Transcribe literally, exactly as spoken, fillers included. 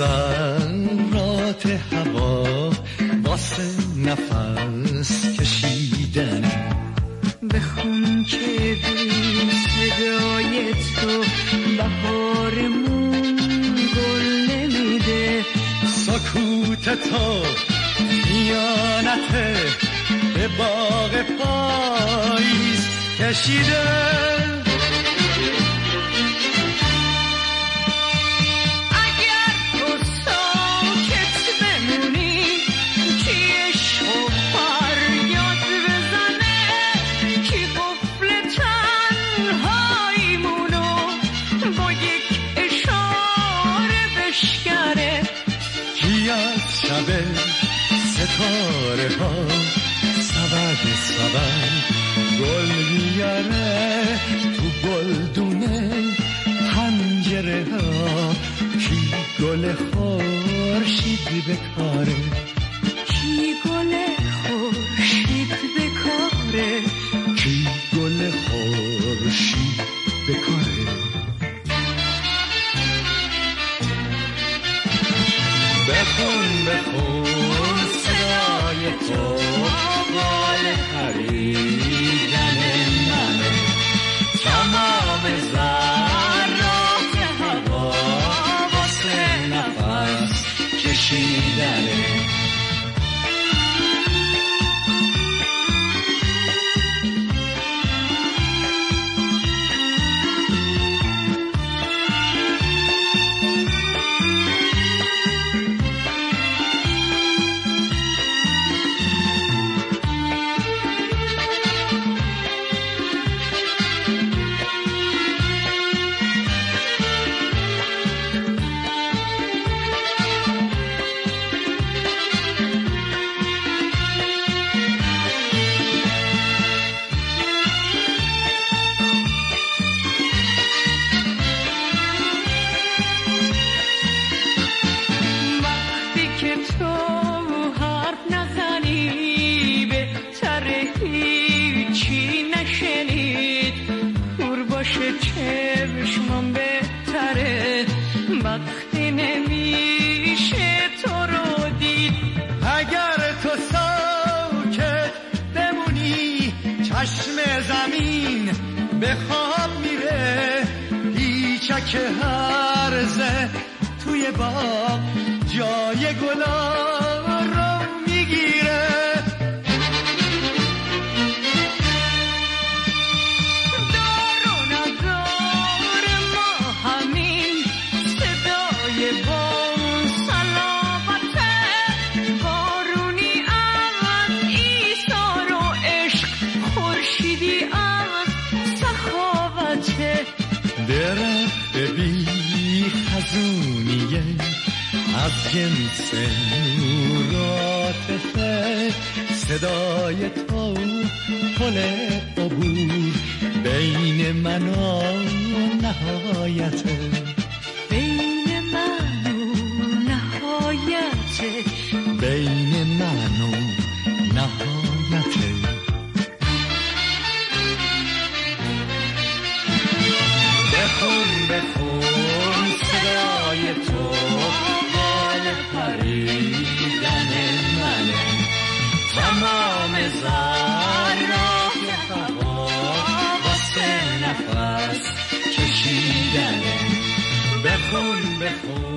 ذرات هوا واسه نفس کشیدن. بخون که بی صدای تو بهارمون گل نمیده. سکوت تو خیانته به باغ پاییز کشیده. ستاره ها سبد سبد گل میاره تو گلدونه پنجره ها. کی گل خورشید بکاره، کی گل خورشید بکاره، کی گل خورشید بکاره. بخون بخون صدای تو بال پریدن منه. تمام ذرات هوا واسه نفس کشیدنه. چشمم بهتره وقتی نمیشه تو رو دید. اگر تو ساکت بمونی چشم زمین به خواب میره. پیچک هرزه توی باغ جای گلا رو میگیره. درخت بی خزونیه از جنس نوراتفه. صدای تو پل عبور بین من و نهایته. بین من و نهایته. بین من و نهایته. بخون بخون صدای تو بال پریدن منه. تمام ذرات هوا واسه نفس کشیدنه. بخون بخون